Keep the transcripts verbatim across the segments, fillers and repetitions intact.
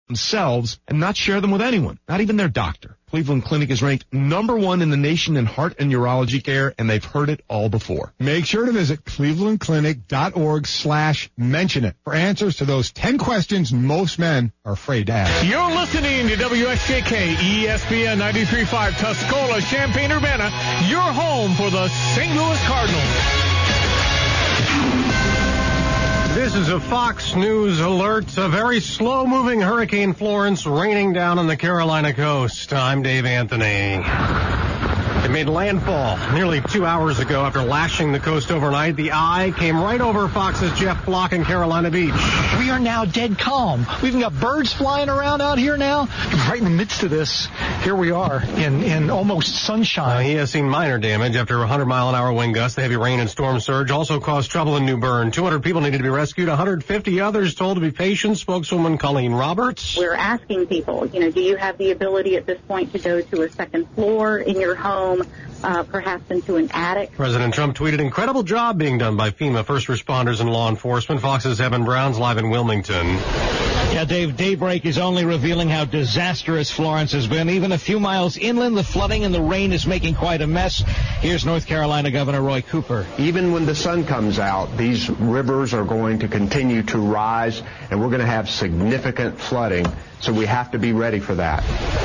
themselves and not share them with anyone, not even their doctor. Cleveland Clinic is ranked number one in the nation in heart and urology care, and they've heard it all before. Make sure to visit clevelandclinic.org slash mention it for answers to those ten questions most men are afraid to ask. You're listening to W S J K E S P N ninety-three point five Tuscola, Champaign-Urbana, your home for the Saint Louis Cardinals. This is a Fox News alert. A very slow-moving Hurricane Florence raining down on the Carolina coast. I'm Dave Anthony. It made landfall nearly two hours ago after lashing the coast overnight. The eye came right over Fox's Jeff Block in Carolina Beach. We are now dead calm. We've even got birds flying around out here now. Right in the midst of this, here we are in, in almost sunshine. Uh, he has seen minor damage after a one hundred mile an hour wind gust. The heavy rain and storm surge also caused trouble in New Bern. two hundred people needed to be rescued. one hundred fifty others told to be patient. Spokeswoman Colleen Roberts. We're asking people, you know, do you have the ability at this point to go to a second floor in your home, uh, perhaps into an attic? President Trump tweeted, incredible job being done by FEMA, first responders, and law enforcement. Fox's Evan Brown's live in Wilmington. Yeah, Dave, daybreak is only revealing how disastrous Florence has been. Even a few miles inland, the flooding and the rain is making quite a mess. Here's North Carolina Governor Roy Cooper. Even when the sun comes out, these rivers are going to continue to rise, and we're going to have significant flooding, so we have to be ready for that.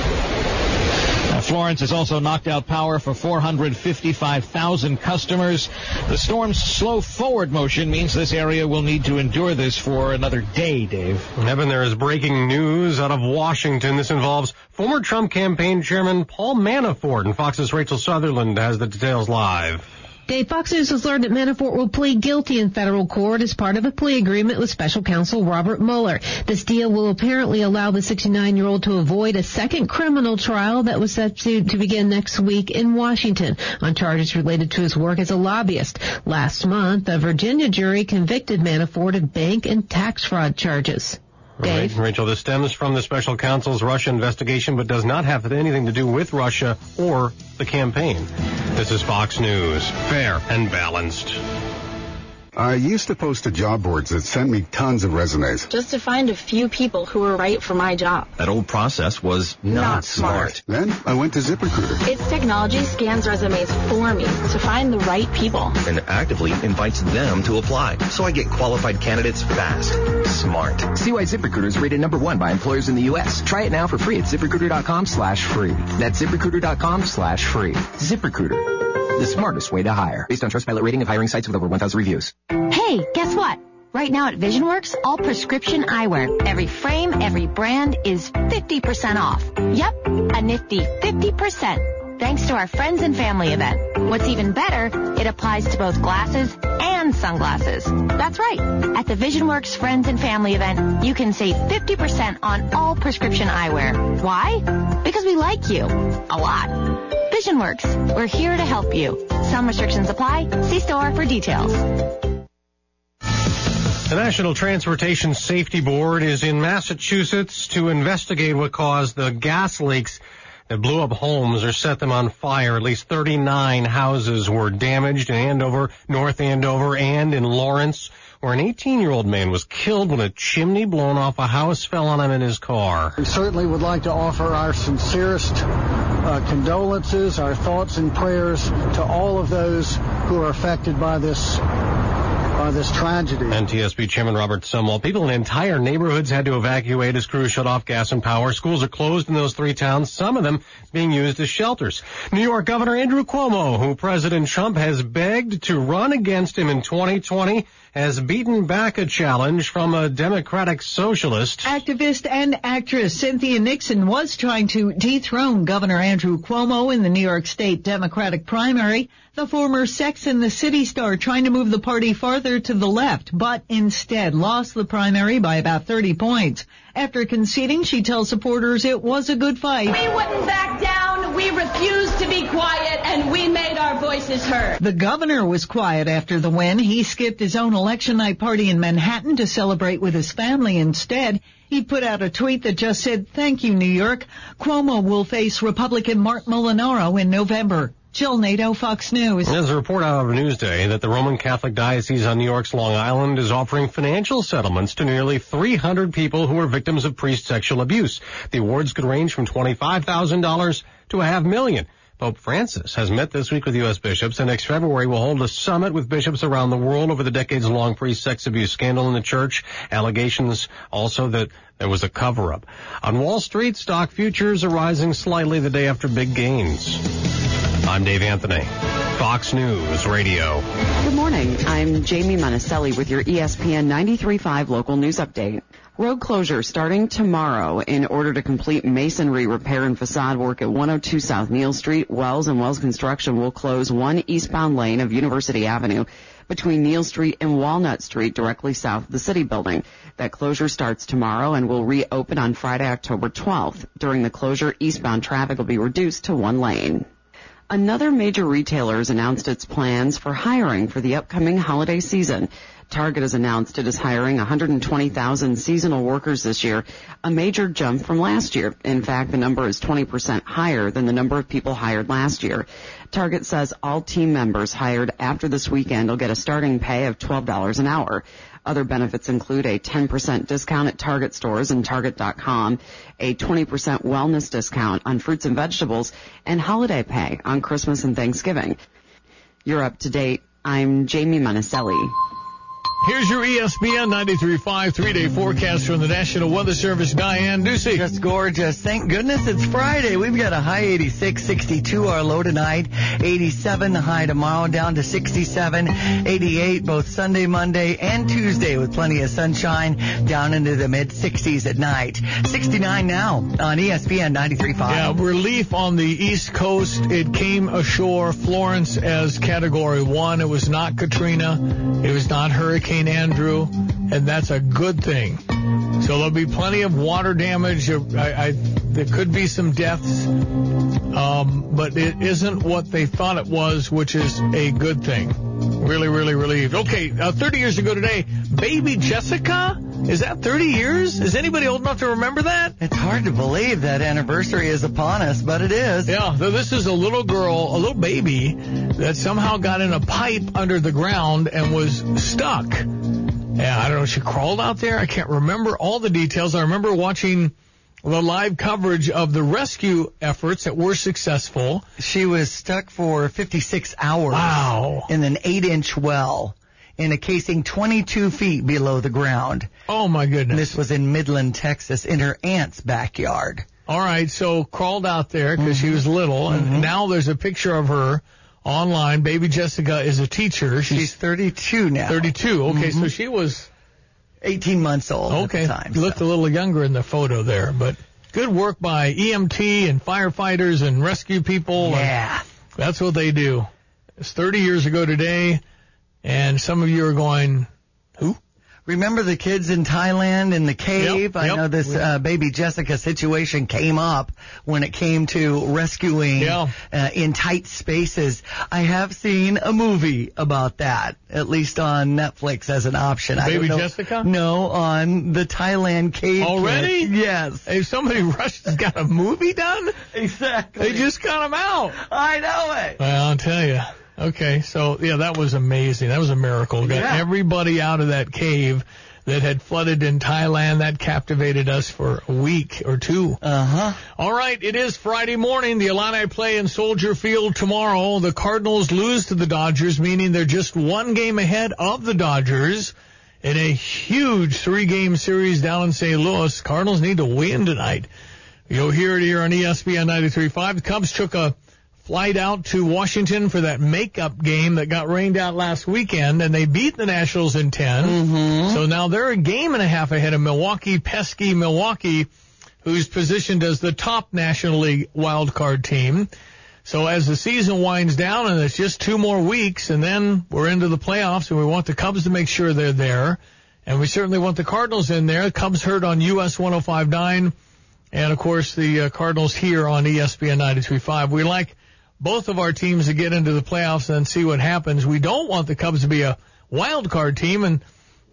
Uh, Florence has also knocked out power for four hundred fifty-five thousand customers. The storm's slow forward motion means this area will need to endure this for another day, Dave. Evan, there is breaking news out of Washington. This involves former Trump campaign chairman Paul Manafort, and Fox's Rachel Sutherland has the details live. Dave, Fox News has learned that Manafort will plead guilty in federal court as part of a plea agreement with special counsel Robert Mueller. This deal will apparently allow the sixty-nine-year-old to avoid a second criminal trial that was set to, to begin next week in Washington on charges related to his work as a lobbyist. Last month, a Virginia jury convicted Manafort of bank and tax fraud charges. Dave? Right, Rachel, this stems from the special counsel's Russia investigation, but does not have anything to do with Russia or the campaign. This is Fox News, fair and balanced. I used to post to job boards that sent me tons of resumes. Just to find a few people who were right for my job. That old process was not, not smart. smart. Then I went to ZipRecruiter. Its technology scans resumes for me to find the right people. And actively invites them to apply. So I get qualified candidates fast. Smart. See why ZipRecruiter is rated number one by employers in the U S. Try it now for free at ZipRecruiter.com slash free. That's ZipRecruiter.com slash free. ZipRecruiter. The smartest way to hire. Based on Trustpilot rating of hiring sites with over one thousand reviews. Hey, guess what? Right now at VisionWorks, all prescription eyewear, every frame, every brand is fifty percent off. Yep, a nifty fifty percent. Thanks to our friends and family event. What's even better, it applies to both glasses and sunglasses. That's right. At the VisionWorks Friends and Family event, you can save fifty percent on all prescription eyewear. Why? Because we like you. A lot. VisionWorks. We're here to help you. Some restrictions apply. See store for details. The National Transportation Safety Board is in Massachusetts to investigate what caused the gas leaks that blew up homes or set them on fire. At least thirty-nine houses were damaged in Andover, North Andover, and in Lawrence, where an eighteen-year-old man was killed when a chimney blown off a house fell on him in his car. We certainly would like to offer our sincerest uh, condolences, our thoughts and prayers to all of those who are affected by this by this tragedy. N T S B Chairman Robert Sumwalt. People in entire neighborhoods had to evacuate as crews shut off gas and power. Schools are closed in those three towns, some of them being used as shelters. New York Governor Andrew Cuomo, who President Trump has begged to run against him in twenty twenty, has beaten back a challenge from a Democratic socialist. Activist and actress Cynthia Nixon was trying to dethrone Governor Andrew Cuomo in the New York State Democratic primary. The former Sex and the City star trying to move the party farther to the left, but instead lost the primary by about thirty points. After conceding, she tells supporters it was a good fight. We wouldn't back down. We refused to be quiet, and we made our voices heard. The governor was quiet after the win. He skipped his own election night party in Manhattan to celebrate with his family instead. He put out a tweet that just said, "Thank you, New York. Cuomo will face Republican Mark Molinaro in November." Jill Nato, Fox News. There's a report out of Newsday that the Roman Catholic Diocese on New York's Long Island is offering financial settlements to nearly three hundred people who are victims of priest sexual abuse. The awards could range from twenty-five thousand dollars to a half million. Pope Francis has met this week with U S bishops, and next February will hold a summit with bishops around the world over the decades-long priest sex abuse scandal in the church. Allegations also that there was a cover-up. On Wall Street, stock futures are rising slightly the day after big gains. I'm Dave Anthony, Fox News Radio. Good morning. I'm Jamie Monticelli with your E S P N ninety-three point five local news update. Road closure starting tomorrow in order to complete masonry repair and facade work at one oh two South Neal Street. Wells and Wells Construction will close one eastbound lane of University Avenue between Neal Street and Walnut Street directly south of the City Building. That closure starts tomorrow and will reopen on Friday, October twelfth. During the closure, eastbound traffic will be reduced to one lane. Another major retailer has announced its plans for hiring for the upcoming holiday season. Target has announced it is hiring one hundred twenty thousand seasonal workers this year, a major jump from last year. In fact, the number is twenty percent higher than the number of people hired last year. Target says all team members hired after this weekend will get a starting pay of twelve dollars an hour. Other benefits include a ten percent discount at Target stores and Target dot com, a twenty percent wellness discount on fruits and vegetables, and holiday pay on Christmas and Thanksgiving. You're up to date. I'm Jamie Monticelli. Here's your E S P N ninety-three point five three-day forecast from the National Weather Service. Diane Ducey. Just gorgeous. Thank goodness it's Friday. We've got a high eighty-six, sixty-two our low tonight, eighty-seven the high tomorrow, down to sixty-seven, eighty-eight both Sunday, Monday, and Tuesday with plenty of sunshine, down into the mid-sixties at night. sixty-nine now on E S P N ninety-three point five. Yeah, relief on the East Coast. It came ashore, Florence, as Category one. It was not Katrina. It was not Hurricane Andrew, and that's a good thing. So there'll be plenty of water damage. I, I, there could be some deaths, um, but it isn't what they thought it was, which is a good thing. Really, really relieved. Okay, uh, thirty years ago today, baby Jessica? Is that thirty years? Is anybody old enough to remember that? It's hard to believe that anniversary is upon us, but it is. Yeah, so this is a little girl, a little baby, that somehow got in a pipe under the ground and was stuck. Yeah, I don't know, she crawled out there. I can't remember all the details. I remember watching the live coverage of the rescue efforts that were successful. She was stuck for fifty-six hours. Wow. In an eight-inch well in a casing twenty-two feet below the ground. Oh, my goodness. This was in Midland, Texas, in her aunt's backyard. All right, so crawled out there because mm-hmm. she was little, and mm-hmm. now there's a picture of her online. Baby Jessica is a teacher. She's, She's thirty-two now. thirty-two. Okay, mm-hmm. so she was eighteen months old okay. at the time. You looked so. a little younger in the photo there, but good work by E M T and firefighters and rescue people. Yeah. That's what they do. It's thirty years ago today, and some of you are going, who? Remember the kids in Thailand in the cave? Yep, I yep. know this uh, baby Jessica situation came up when it came to rescuing yeah. uh, in tight spaces. I have seen a movie about that, at least on Netflix as an option. Baby I don't know, Jessica? No, on the Thailand cave. Already? Kid. Yes. If somebody rushed has got a movie done? Exactly. They just got them out. I know it. Well, I'll tell you. Okay, so, yeah, that was amazing. That was a miracle. Got yeah. everybody out of that cave that had flooded in Thailand. That captivated us for a week or two. Uh-huh. All right, it is Friday morning. The Illini play in Soldier Field tomorrow. The Cardinals lose to the Dodgers, meaning they're just one game ahead of the Dodgers in a huge three-game series down in Saint Louis. Cardinals need to win tonight. You'll hear it here on E S P N ninety-three point five. The Cubs took a flight out to Washington for that makeup game that got rained out last weekend, and they beat the Nationals in ten. Mm-hmm. So now they're a game and a half ahead of Milwaukee, pesky Milwaukee, who's positioned as the top National League wild card team. So as the season winds down, and it's just two more weeks, and then we're into the playoffs, and we want the Cubs to make sure they're there, and we certainly want the Cardinals in there. Cubs heard on U S one oh five point nine, and, of course, the uh, Cardinals here on E S P N ninety-three point five. We like both of our teams to get into the playoffs and see what happens. We don't want the Cubs to be a wild card team, and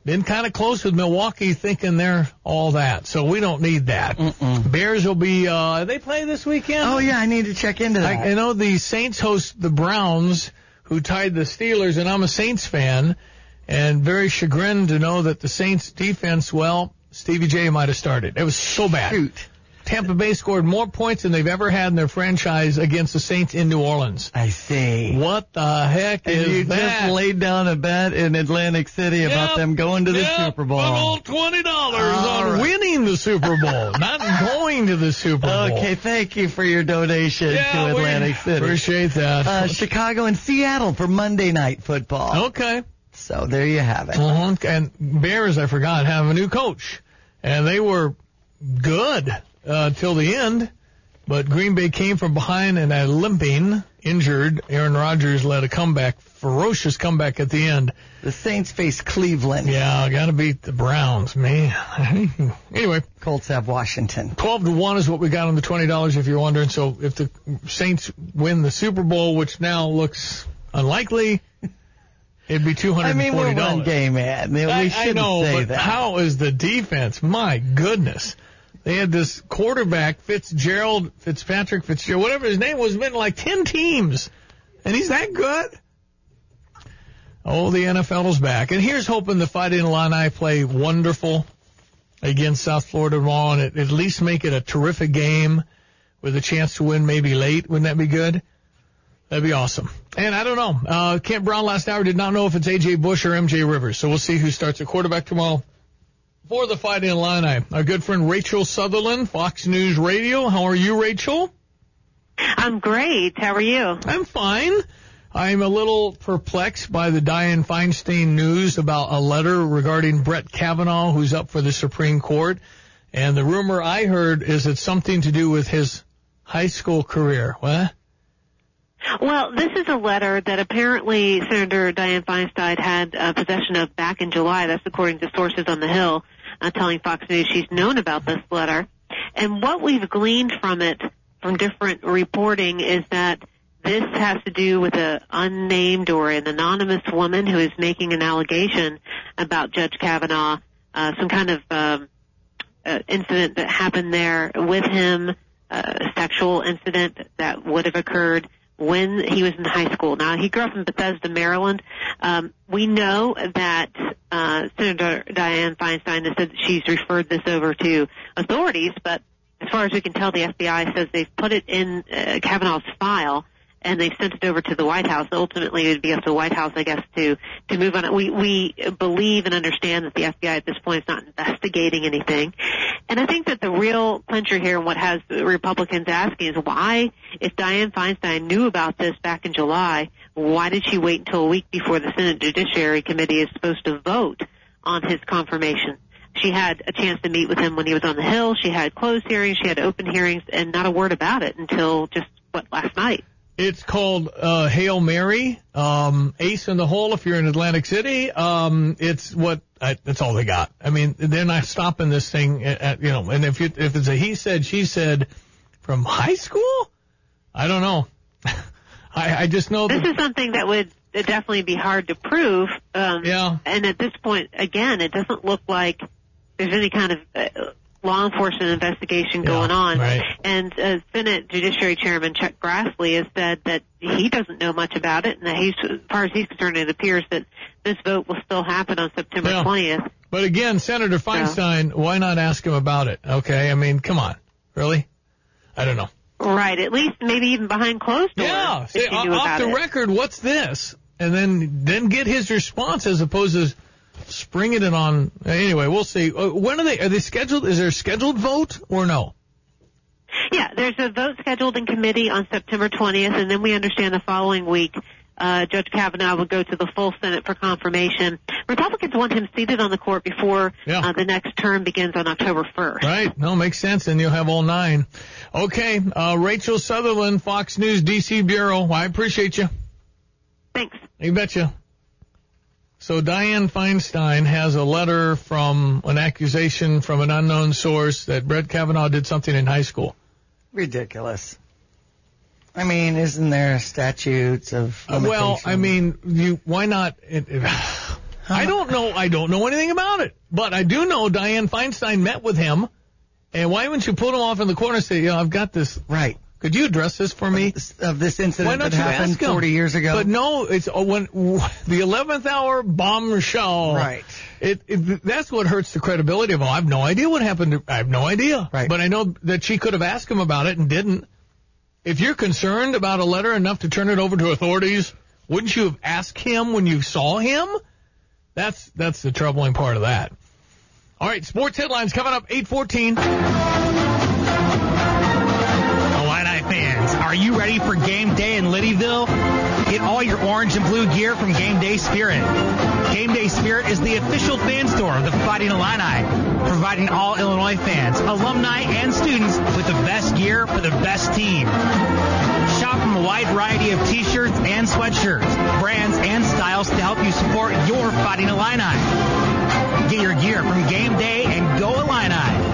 Been kind of close with Milwaukee, thinking they're all that. So we don't need that. Mm-mm. Bears will be, uh, they play this weekend? Oh, yeah, I need to check into that. I, I know the Saints host the Browns, who tied the Steelers, and I'm a Saints fan, and very chagrined to know that the Saints defense, well, Stevie J might have started. It was so bad. Shoot. Tampa Bay scored more points than they've ever had in their franchise against the Saints in New Orleans. I see. What the heck and is you that? just laid down a bet in Atlantic City yep, about them going to the yep, Super Bowl. An old twenty dollars on right. winning the Super Bowl, not going to the Super Bowl. Okay, thank you for your donation yeah, to Atlantic City. Appreciate that. Uh, Chicago and Seattle for Monday Night Football. Okay. So there you have it. Uh-huh. And Bears, I forgot, have a new coach. And they were good uh, till the end. But Green Bay came from behind and a limping, injured Aaron Rodgers led a comeback, ferocious comeback at the end. The Saints face Cleveland. Yeah, got to beat the Browns, man. Anyway. Colts have Washington. twelve to one is what we got on the twenty dollars if you're wondering. So if the Saints win the Super Bowl, which now looks unlikely, it'd be two hundred forty dollars. I mean, we're one game, man. We I, shouldn't I know, say but that. How is the defense? My goodness. They had this quarterback, Fitzgerald, Fitzpatrick, Fitzgerald, whatever his name was, been like ten teams. And he's that good? Oh, the N F L is back. And here's hoping the Fighting Illini play wonderful against South Florida tomorrow and at least make it a terrific game with a chance to win maybe late. Wouldn't that be good? That'd be awesome. And I don't know. Uh, Kent Brown last hour did not know if it's A J Bush or M J Rivers. So we'll see who starts at quarterback tomorrow for the Fighting Illini. Our good friend Rachel Sutherland, Fox News Radio. How are you, Rachel? I'm great. How are you? I'm fine. I'm a little perplexed by the Dianne Feinstein news about a letter regarding Brett Kavanaugh, who's up for the Supreme Court. And the rumor I heard is it's something to do with his high school career. What? Well, this is a letter that apparently Senator Dianne Feinstein had uh, possession of back in July. That's according to sources on the Hill uh, telling Fox News she's known about this letter. And what we've gleaned from it, from different reporting, is that this has to do with an unnamed or an anonymous woman who is making an allegation about Judge Kavanaugh, uh, some kind of um, uh, incident that happened there with him, uh, a sexual incident that would have occurred when he was in high school. Now, he grew up in Bethesda, Maryland. Um, we know that uh, Senator Dianne Feinstein has said that she's referred this over to authorities, but as far as we can tell, the F B I says they've put it in uh, Kavanaugh's file, and they've sent it over to the White House. Ultimately, it would be up to the White House, I guess, to, to move on it. We, we believe and understand that the F B I at this point is not investigating anything. And I think that the real clincher here and what has the Republicans asking is why, if Dianne Feinstein knew about this back in July, why did she wait until a week before the Senate Judiciary Committee is supposed to vote on his confirmation? She had a chance to meet with him when he was on the Hill. She had closed hearings. She had open hearings, and not a word about it until just, what, last night. It's called uh, Hail Mary, um, Ace in the Hole if you're in Atlantic City. Um, it's what, I, that's all they got. I mean, they're not stopping this thing at, at you know, and if you, if it's a he said, she said from high school, I don't know. I, I just know this that is something that would definitely be hard to prove. Um, yeah. And at this point, again, it doesn't look like there's any kind of uh, law enforcement investigation going yeah, on. Right. And uh, Senate Judiciary Chairman Chuck Grassley has said that he doesn't know much about it, and that he's, as far as he's concerned, it appears that this vote will still happen on September yeah. twentieth. But again, Senator Feinstein, so. Why not ask him about it? Okay, I mean, come on, really? I don't know. Right, at least maybe even behind closed doors. Yeah, say, if you knew off about the it. record, what's this? And then then get his response as opposed to springing it on. Anyway, we'll see. Uh, when are they? Are they scheduled? Is there a scheduled vote or no? Yeah, there's a vote scheduled in committee on September twentieth, and then we understand the following week uh, Judge Kavanaugh will go to the full Senate for confirmation. Republicans want him seated on the court before yeah. uh, the next term begins on October first. Right. No, makes sense, and you'll have all nine. Okay, uh, Rachel Sutherland, Fox News D C Bureau. I appreciate you. Thanks. You betcha. So Dianne Feinstein has a letter from an accusation from an unknown source that Brett Kavanaugh did something in high school. Ridiculous. I mean, isn't there statutes of uh, Well, I mean, you why not... It, it, I don't know. I don't know anything about it, but I do know Dianne Feinstein met with him. And why wouldn't you put him off in the corner and say, you know, I've got this. Right. Could you address this for me? Of this incident that happened forty years ago? But no, it's oh, when the eleventh hour bombshell. Right. It, it that's what hurts the credibility of all. I have no idea what happened. To, I have no idea. Right. But I know that she could have asked him about it and didn't. If you're concerned about a letter enough to turn it over to authorities, wouldn't you have asked him when you saw him? That's that's the troubling part of that. All right, sports headlines coming up, eight fourteen. Fans, are you ready for game day in Liddyville? Get all your orange and blue gear from Game Day Spirit. Game Day Spirit is the official fan store of the Fighting Illini, providing all Illinois fans, alumni, and students with the best gear for the best team. Shop from a wide variety of t-shirts and sweatshirts, brands and styles to help you support your Fighting Illini. Get your gear from Game Day and go Illini.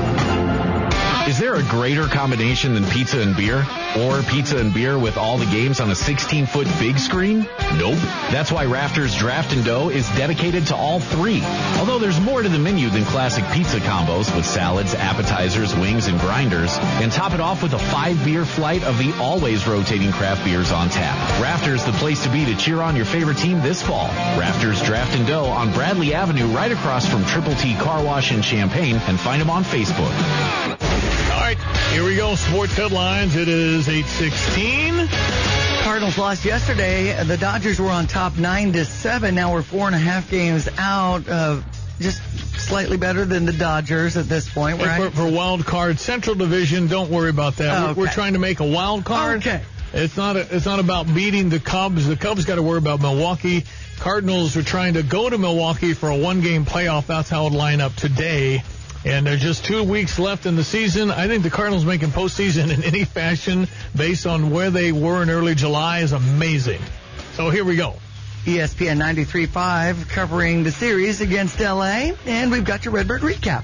Is there a greater combination than pizza and beer? Or pizza and beer with all the games on a sixteen-foot big screen? Nope. That's why Rafters Draft and Dough is dedicated to all three. Although there's more to the menu than classic pizza combos with salads, appetizers, wings, and grinders. And top it off with a five-beer flight of the always rotating craft beers on tap. Rafters, the place to be to cheer on your favorite team this fall. Rafters Draft and Dough on Bradley Avenue right across from Triple T Car Wash in Champaign, and find them on Facebook. All right, here we go. Sports headlines. It is eight sixteen. Cardinals lost yesterday. The Dodgers were on top nine to seven. Now we're four and a half games out. Uh, just slightly better than the Dodgers at this point, right? For, for wild card Central Division, don't worry about that. Oh, we're, okay. we're trying to make a wild card. Okay. It's not a, it's not about beating the Cubs. The Cubs got to worry about Milwaukee. Cardinals are trying to go to Milwaukee for a one-game playoff. That's how it line up today. And there's just two weeks left in the season. I think the Cardinals making postseason in any fashion based on where they were in early July is amazing. So here we go. E S P N ninety-three point five covering the series against L A. And we've got your Redbird recap.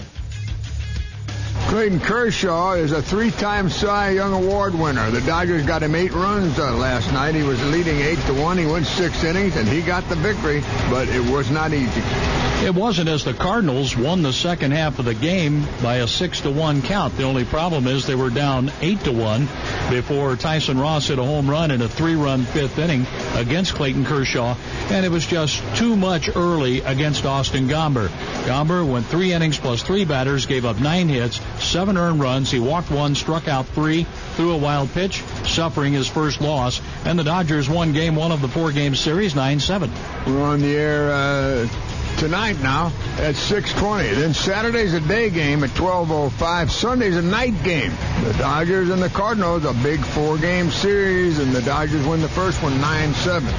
Clayton Kershaw is a three-time Cy Young Award winner. The Dodgers got him eight runs uh, last night. He was leading eight to one. He went six innings, and he got the victory, but it was not easy. It wasn't, as the Cardinals won the second half of the game by a six to one count. The only problem is they were down eight to one before Tyson Ross hit a home run in a three-run fifth inning against Clayton Kershaw, and it was just too much early against Austin Gomber. Gomber went three innings plus three batters, gave up nine hits, seven earned runs. He walked one, struck out three, threw a wild pitch, suffering his first loss, and the Dodgers won game one of the four-game series nine seven. We're on the air uh, tonight now at six twenty. Then Saturday's a day game at twelve oh five. Sunday's a night game. The Dodgers and the Cardinals, a big four-game series, and the Dodgers win the first one nine seven.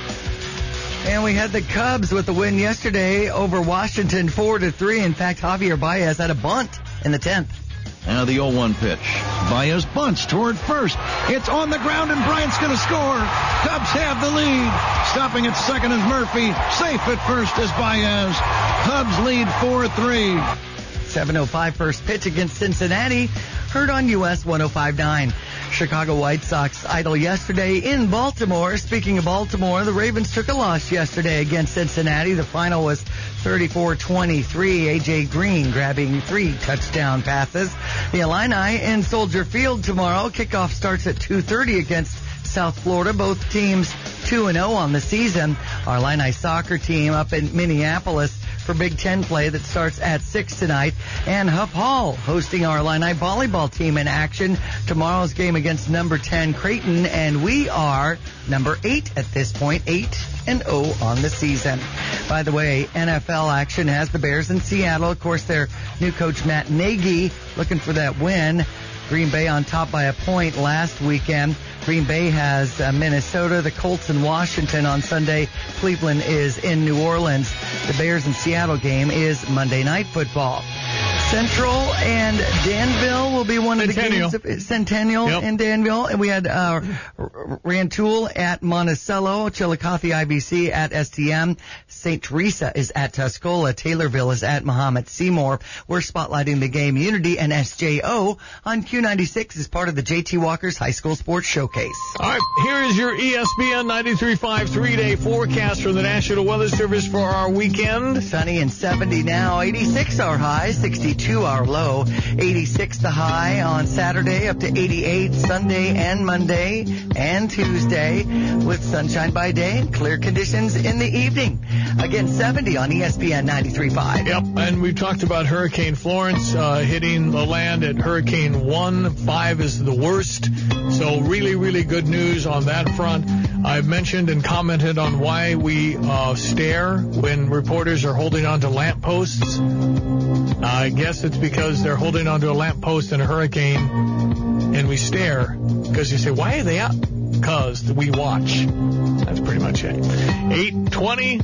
And we had the Cubs with the win yesterday over Washington four to three. In fact, Javier Baez had a bunt in the tenth. Now the oh one pitch. Baez bunts toward first. It's on the ground, and Bryant's going to score. Cubs have the lead. Stopping at second is Murphy. Safe at first is Baez. Cubs lead four three. seven oh five first pitch against Cincinnati. Heard on U S one oh five point nine. Chicago White Sox idle yesterday in Baltimore. Speaking of Baltimore, the Ravens took a loss yesterday against Cincinnati. The final was thirty-four twenty-three. A J. Green grabbing three touchdown passes. The Illini in Soldier Field tomorrow. Kickoff starts at two thirty against South Florida. Both teams two and oh on the season. Our Illini soccer team up in Minneapolis for Big Ten play that starts at six tonight. And Huff Hall hosting our Illini volleyball team in action. Tomorrow's game against number ten Creighton, and we are number eight at this point, eight and oh on the season. By the way, N F L action has the Bears in Seattle. Of course, their new coach Matt Nagy looking for that win. Green Bay on top by a point last weekend. Green Bay has uh, Minnesota, the Colts in Washington on Sunday. Cleveland is in New Orleans. The Bears and Seattle game is Monday Night Football. Central and Danville will be one of the Centennial. games. Of, Centennial Yep. and Danville. And we had uh, R- Rantoul at Monticello, Chillicothe I B C at S T M, Saint Teresa is at Tuscola, Taylorville is at Mahomet Seymour. We're spotlighting the game Unity and S J O on Q ninety-six as part of the J T Walker's High School Sports Showcase. All right, here is your E S P N ninety-three point five three-day forecast from the National Weather Service for our weekend. Sunny and seventy now, eighty-six our high, sixty-two our low, eighty-six the high on Saturday, up to eighty-eight Sunday and Monday and Tuesday, with sunshine by day and clear conditions in the evening. Again, seventy on E S P N ninety-three point five. Yep, and we've talked about Hurricane Florence uh, hitting the land at Hurricane one. Five is the worst. So really, really good news on that front. I've mentioned and commented on why we uh, stare when reporters are holding on to lampposts. I guess it's because they're holding on to a lamppost in a hurricane, and we stare because you say, why are they up? Because we watch. That's pretty much it. eight twenty.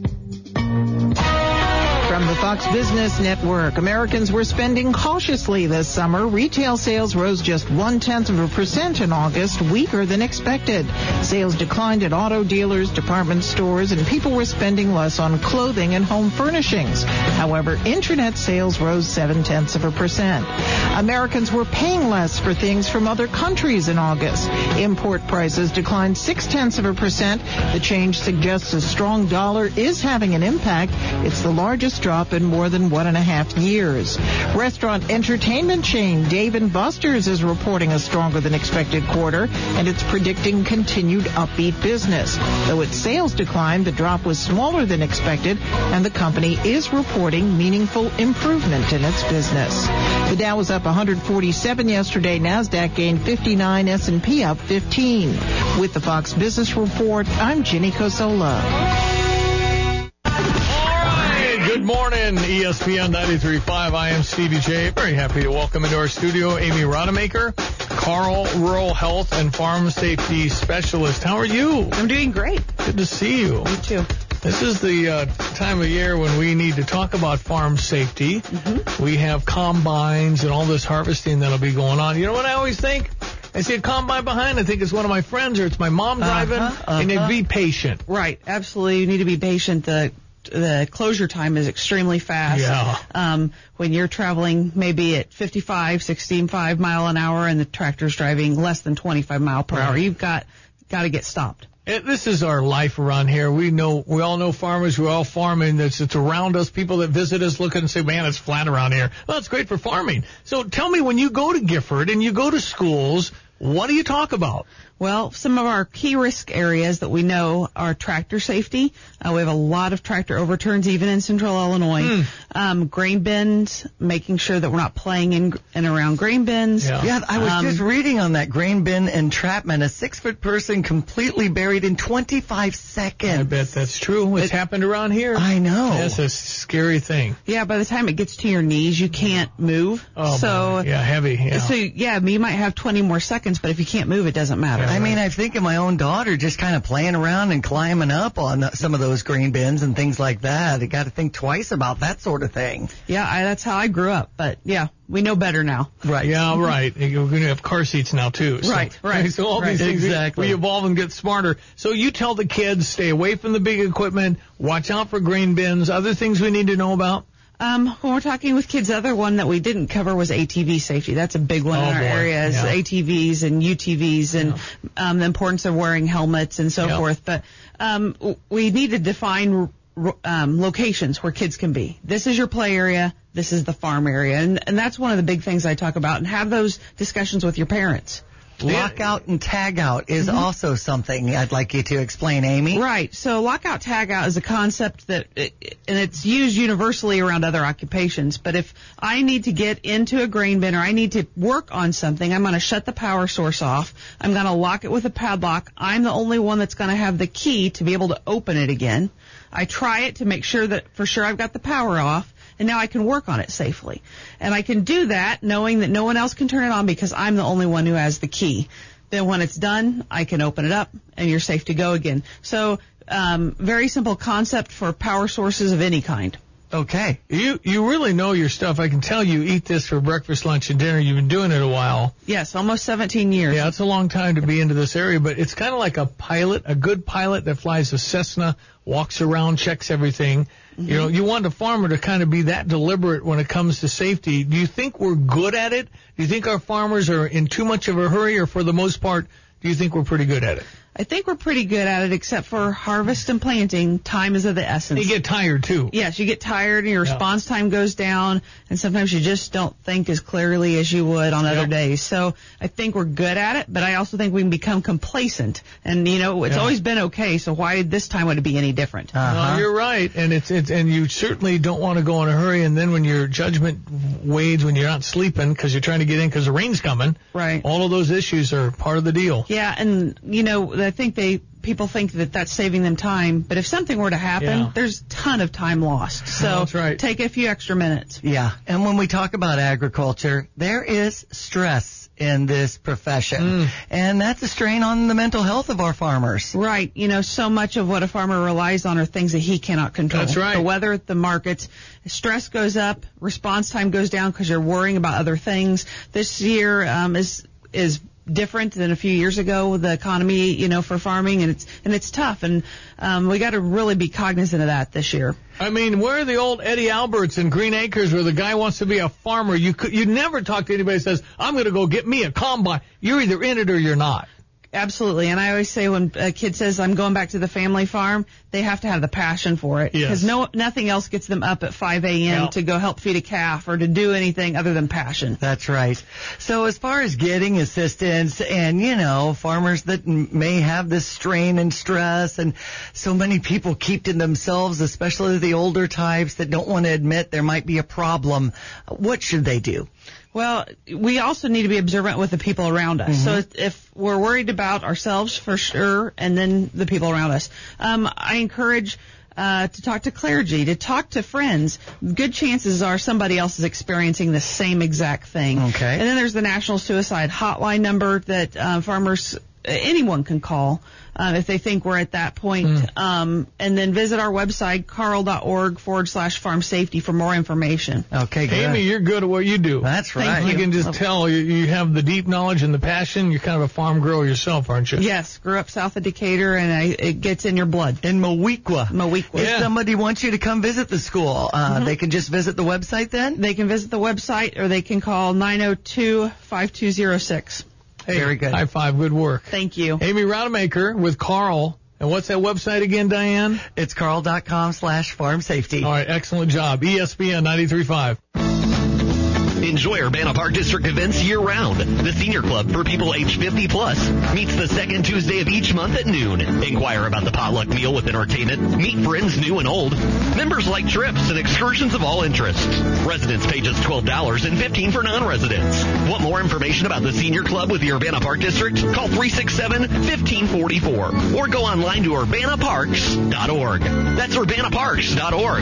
From the Fox Business Network, Americans were spending cautiously this summer. Retail sales rose just one-tenth of a percent in August, weaker than expected. Sales declined at auto dealers, department stores, and people were spending less on clothing and home furnishings. However, internet sales rose seven-tenths of a percent. Americans were paying less for things from other countries in August. Import prices declined six-tenths of a percent. The change suggests a strong dollar is having an impact. It's the largest drop in more than one and a half years. Restaurant entertainment chain Dave and Buster's is reporting a stronger than expected quarter, and it's predicting continued upbeat business. Though its sales declined, the drop was smaller than expected, and the company is reporting meaningful improvement in its business. The Dow was up one hundred forty-seven yesterday. NASDAQ gained fifty-nine, S and P up fifteen. With the Fox Business Report, I'm Ginny Cosola. Good morning, E S P N ninety-three point five. I am Stevie J. Very happy to welcome into our studio Amy Rodemaker, Carl, Rural Health and Farm Safety Specialist. How are you? I'm doing great. Good to see you. You too. This is the uh, time of year when we need to talk about farm safety. Mm-hmm. We have combines and all this harvesting that'll be going on. You know what I always think? I see a combine behind, I think it's one of my friends or it's my mom driving, uh-huh, uh-huh. and they'd be patient. Right, absolutely. You need to be patient. The the closure time is extremely fast. Yeah. Um, when you're traveling maybe at fifty-five, sixty-five mile an hour and the tractor's driving less than twenty-five mile per hour, you've got got to get stopped. It, this is our life around here. We know, we all know farmers. We're all farming. It's, it's around us. People that visit us look and say, man, it's flat around here. Well, it's great for farming. So tell me, when you go to Gifford and you go to schools, what do you talk about? Well, some of our key risk areas that we know are tractor safety. Uh, we have a lot of tractor overturns, even in central Illinois. Mm. Um, grain bins, making sure that we're not playing in and around grain bins. Yeah, yeah I was um, just reading on that grain bin entrapment, a six-foot person completely buried in twenty-five seconds. I bet that's true. It's it, happened around here. I know. That's a scary thing. Yeah, by the time it gets to your knees, you can't move. Oh, so boy. Yeah, heavy. Yeah. So, yeah, you might have twenty more seconds, but if you can't move, it doesn't matter. I mean, I think of my own daughter just kind of playing around and climbing up on some of those grain bins and things like that. You got to think twice about that sort of thing. Yeah, I, that's how I grew up. But, yeah, we know better now. Right. Yeah, right. We're going to have car seats now, too. So, right, right. So all right. these things, exactly. we, we evolve and get smarter. So you tell the kids, stay away from the big equipment, watch out for grain bins, other things we need to know about? Um, when we're talking with kids, the other one that we didn't cover was A T V safety. That's a big one oh, in our boy. areas, yeah. A T Vs and U T Vs and yeah. um, the importance of wearing helmets and so yep. forth. But um, we need to define um, locations where kids can be. This is your play area. This is the farm area. And, and that's one of the big things I talk about, and have those discussions with your parents. Lockout and tagout is mm-hmm. also something I'd like you to explain, Amy. Right. So lockout tagout is a concept that, and it's used universally around other occupations. But if I need to get into a grain bin or I need to work on something, I'm going to shut the power source off. I'm going to lock it with a padlock. I'm the only one that's going to have the key to be able to open it again. I try it to make sure that for sure I've got the power off. And now I can work on it safely. And I can do that knowing that no one else can turn it on because I'm the only one who has the key. Then when it's done, I can open it up and you're safe to go again. So um, very simple concept for power sources of any kind. Okay. You you really know your stuff. I can tell you eat this for breakfast, lunch, and dinner. You've been doing it a while. Yes, almost seventeen years. Yeah, it's a long time to be into this area, but it's kind of like a pilot, a good pilot that flies a Cessna, walks around, checks everything. Mm-hmm. You know, you want a farmer to kind of be that deliberate when it comes to safety. Do you think we're good at it? Do you think our farmers are in too much of a hurry, or for the most part, do you think we're pretty good at it? I think we're pretty good at it, except for harvest and planting. Time is of the essence. You get tired, too. Yes, you get tired, and your yeah. response time goes down, and sometimes you just don't think as clearly as you would on other yeah. days. So I think we're good at it, but I also think we can become complacent. And, you know, it's yeah. always been okay, so why this time would it be any different? Uh-huh. No, you're right, and it's it's and you certainly don't want to go in a hurry, and then when your judgment wades when you're not sleeping because you're trying to get in because the rain's coming, right? All of those issues are part of the deal. Yeah, and, you know, I think they... people think that that's saving them time, but if something were to happen, yeah. there's a ton of time lost. So that's right. Take a few extra minutes. Yeah, and when we talk about agriculture, there is stress in this profession, mm. and that's a strain on the mental health of our farmers. Right. You know, so much of what a farmer relies on are things that he cannot control. That's right. The weather, the markets, stress goes up, response time goes down because you're worrying about other things. This year um, is is different than a few years ago with the economy, you know, for farming, and it's and it's tough, and um, we got to really be cognizant of that this year. I mean, where are the old Eddie Alberts in Green Acres where the guy wants to be a farmer? You could, you never talk to anybody that says, I'm going to go get me a combine. You're either in it or you're not. Absolutely, and I always say when a kid says, I'm going back to the family farm, they have to have the passion for it. Because yes. no, nothing else gets them up at five a.m. Yeah. to go help feed a calf or to do anything other than passion. That's right. So as far as getting assistance and, you know, farmers that m- may have this strain and stress, and so many people keep to themselves, especially the older types that don't want to admit there might be a problem, what should they do? Well, we also need to be observant with the people around us. Mm-hmm. So if, if we're worried about ourselves, for sure, and then the people around us. Um, I encourage uh, to talk to clergy, to talk to friends. Good chances are somebody else is experiencing the same exact thing. Okay. And then there's the National Suicide Hotline number that uh, farmers, anyone can call. Uh, if they think we're at that point. Mm. Um, and then visit our website, carl.org forward slash farm safety for more information. Okay, good. Amy, you're good at what you do. That's right. You. you can just okay. tell you, you have the deep knowledge and the passion. You're kind of a farm girl yourself, aren't you? Yes, grew up south of Decatur, and I, it gets in your blood. In Moweaqua. Moweaqua. If yeah. somebody wants you to come visit the school, uh, mm-hmm. they can just visit the website then? They can visit the website, or they can call nine oh two, five two oh six. Hey, very good. High five. Good work. Thank you. Amy Rademacher with Carl. And what's that website again, Diane? It's carl.com slash farm safety. All right, excellent job. E S P N ninety-three point five. Enjoy Urbana Park District events year-round. The Senior Club for people age fifty plus meets the second Tuesday of each month at noon. Inquire about the potluck meal with entertainment. Meet friends new and old. Members like trips and excursions of all interests. Residents pay just twelve dollars and fifteen dollars for non-residents. Want more information about the Senior Club with the Urbana Park District? Call three six seven, one five four four or go online to urbana parks dot org. That's urbana parks dot org.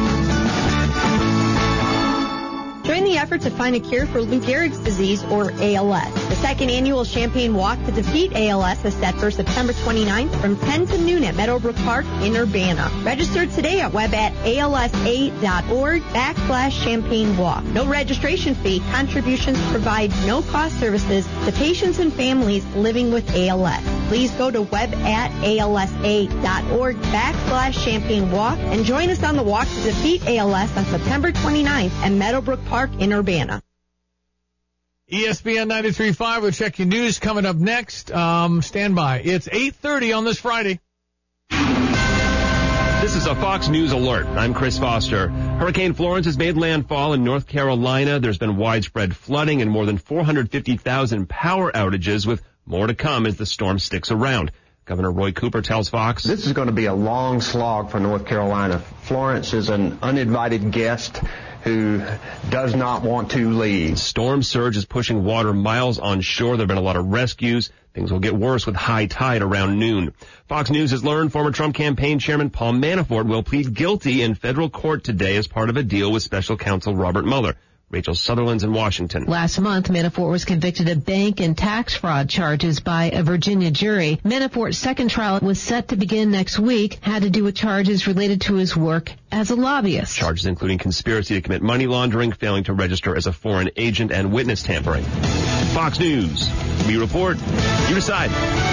Join the effort to find a cure for Lou Gehrig's disease, or A L S. The second annual Champagne Walk to Defeat A L S is set for September twenty-ninth from ten to noon at Meadowbrook Park in Urbana. Register today at web at A L S A dot org backslash Champagne Walk. No registration fee. Contributions provide no-cost services to patients and families living with A L S. Please go to web at A L S A dot org backslash Champagne Walk and join us on the Walk to Defeat A L S on September twenty-ninth at Meadowbrook Park in Urbana. E S P N ninety-three point five. We'll check your news coming up next. Um, stand by. It's eight thirty on this Friday. This is a Fox News alert. I'm Chris Foster. Hurricane Florence has made landfall in North Carolina. There's been widespread flooding and more than four hundred fifty thousand power outages, with more to come as the storm sticks around. Governor Roy Cooper tells Fox, "This is going to be a long slog for North Carolina. Florence is an uninvited guest who does not want to leave." Storm surge is pushing water miles on shore. There have been a lot of rescues. Things will get worse with high tide around noon. Fox News has learned former Trump campaign chairman Paul Manafort will plead guilty in federal court today as part of a deal with special counsel Robert Mueller. Rachel Sutherland's in Washington. Last month, Manafort was convicted of bank and tax fraud charges by a Virginia jury. Manafort's second trial was set to begin next week, had to do with charges related to his work as a lobbyist. Charges including conspiracy to commit money laundering, failing to register as a foreign agent, and witness tampering. Fox News. We report. You decide.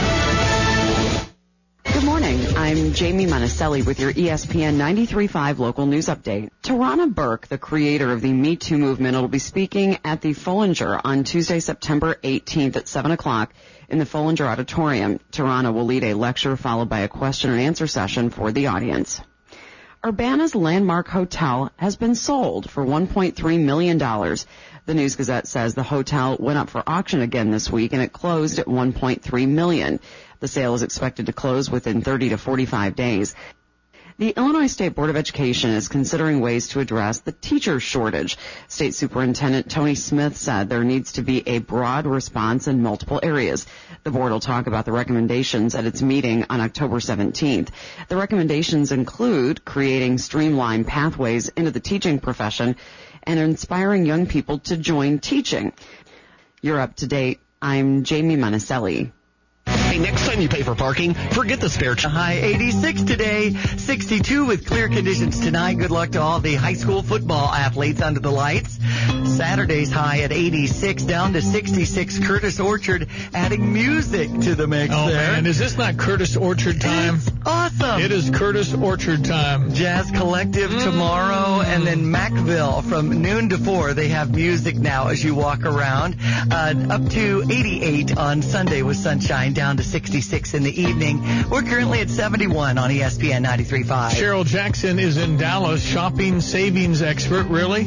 Good morning. I'm Jamie Monticelli with your E S P N ninety-three point five local news update. Tarana Burke, the creator of the Me Too movement, will be speaking at the Follinger on Tuesday, September eighteenth at seven o'clock in the Follinger Auditorium. Tarana will lead a lecture followed by a question and answer session for the audience. Urbana's Landmark Hotel has been sold for one point three million dollars. The News Gazette says the hotel went up for auction again this week and it closed at one point three million dollars. The sale is expected to close within thirty to forty-five days. The Illinois State Board of Education is considering ways to address the teacher shortage. State Superintendent Tony Smith said there needs to be a broad response in multiple areas. The board will talk about the recommendations at its meeting on October seventeenth. The recommendations include creating streamlined pathways into the teaching profession and inspiring young people to join teaching. You're up to date. I'm Jamie Monticelli. Hey, next time you pay for parking, forget the spare ch- High eighty-six today, sixty-two with clear conditions tonight. Good luck to all the high school football athletes under the lights. Saturday's high at eighty-six, down to sixty-six. Curtis Orchard adding music to the mix oh, there. man, is this not Curtis Orchard time? It's awesome. It is Curtis Orchard time. Jazz Collective mm. tomorrow, and then Macville from noon to four. They have music now as you walk around. Uh, up to eighty-eight on Sunday with sunshine, down to sixty-six in the evening. We're currently at seventy-one on E S P N ninety-three point five. Cheryl Jackson is in Dallas, shopping savings expert. Really?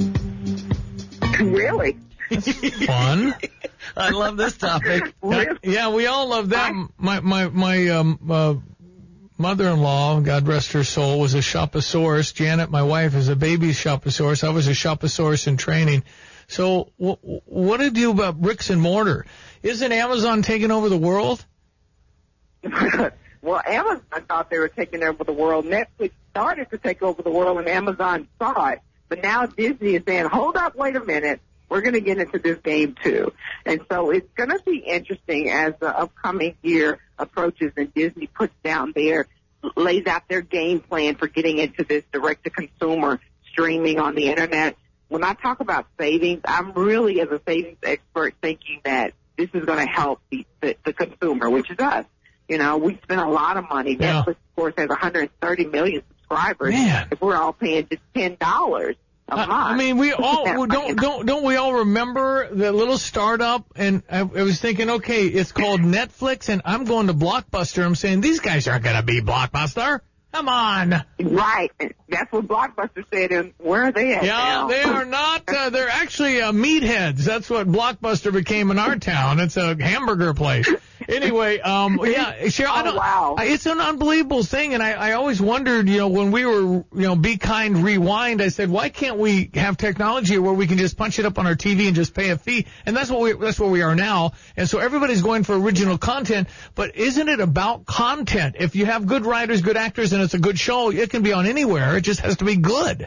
Really? Fun. I love this topic. Yeah, yeah, we all love that. My my my um uh, mother-in-law, God rest her soul, was a Shopasaurus. Janet, my wife, is a baby Shopasaurus. I was a Shopasaurus in training. So w- what do you do about bricks and mortar? Isn't Amazon taking over the world? Well, Amazon thought they were taking over the world. Netflix started to take over the world, and Amazon saw it. But now Disney is saying, hold up, wait a minute. We're going to get into this game, too. And so it's going to be interesting as the upcoming year approaches and Disney puts down their, lays out their game plan for getting into this direct-to-consumer streaming on the Internet. When I talk about savings, I'm really, as a savings expert, thinking that this is going to help the, the, the consumer, which is us. You know, we spend a lot of money. Yeah. Netflix, of course, has one hundred thirty million subscribers. Man. If we're all paying just ten dollars a month. I mean, we all don't don't don't we all remember the little startup? And I, I was thinking, okay, it's called Netflix, and I'm going to Blockbuster. I'm saying these guys aren't going to be Blockbuster. Come on. Right. That's what Blockbuster said, and where are they at Yeah, now? they are not. Uh, they're actually uh, meatheads. That's what Blockbuster became in our town. It's a hamburger place. Anyway, um, yeah, Cheryl, I don't, oh, wow. It's an unbelievable thing, and I, I always wondered, you know, when we were, you know, Be Kind Rewind, I said, why can't we have technology where we can just punch it up on our T V and just pay a fee? And that's what we, that's where we are now. And so everybody's going for original content, but isn't it about content? If you have good writers, good actors, and it's a good show, it can be on anywhere. It just has to be good.